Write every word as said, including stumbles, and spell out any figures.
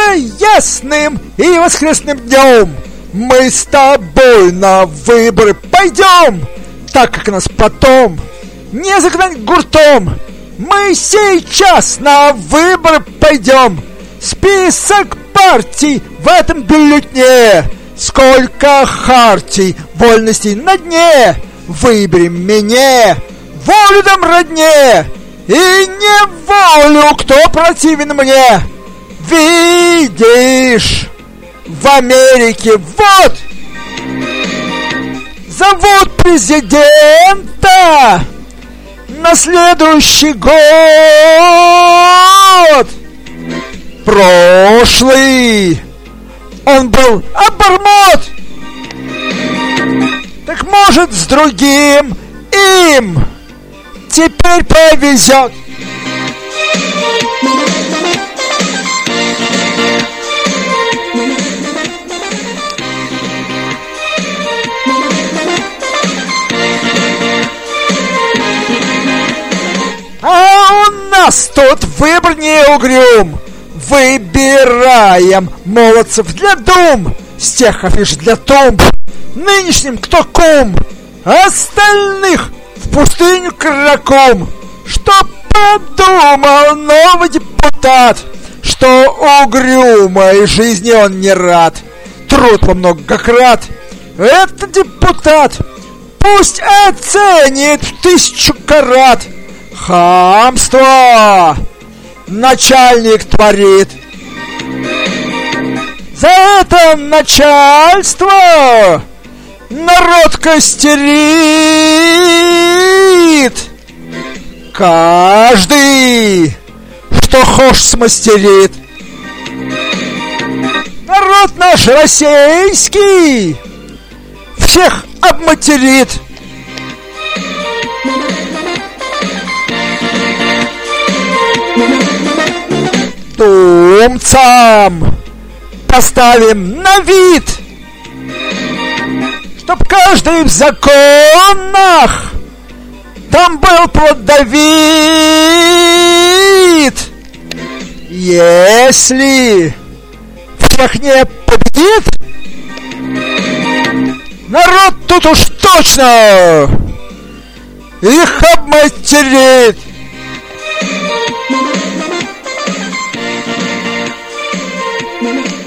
ясным и воскресным днем мы с тобой на выборы пойдем, так как нас потом не загнать гуртом. Мы сейчас на выборы пойдем. Список партий в этом бюллетне. Сколько хартий, вольностей на дне. Выбери мне, волю дам родне, и не волю, кто противен мне. Видишь, в Америке вот зовут президента на следующий год. Прошлый он был обормот. Так может с другим им теперь повезет. А у нас тут выбор не угрюм. Выбираем молодцев для дум, с тех афиш для тумб. Нынешним кто кум, остальных в пустыню краком. Что подумал новый депутат, что угрюмой жизни он не рад. Труд во многократ. Этот депутат пусть оценит в тысячу карат. Хамство начальник творит. За это начальство народ костерит. Каждый, что хошь, смастерит. Народ наш российский всех обматерит. Думцам поставим на вид, чтоб каждый в законах там был плодовит. Если всех не победит, народ тут уж точно их обматерит. Thank you.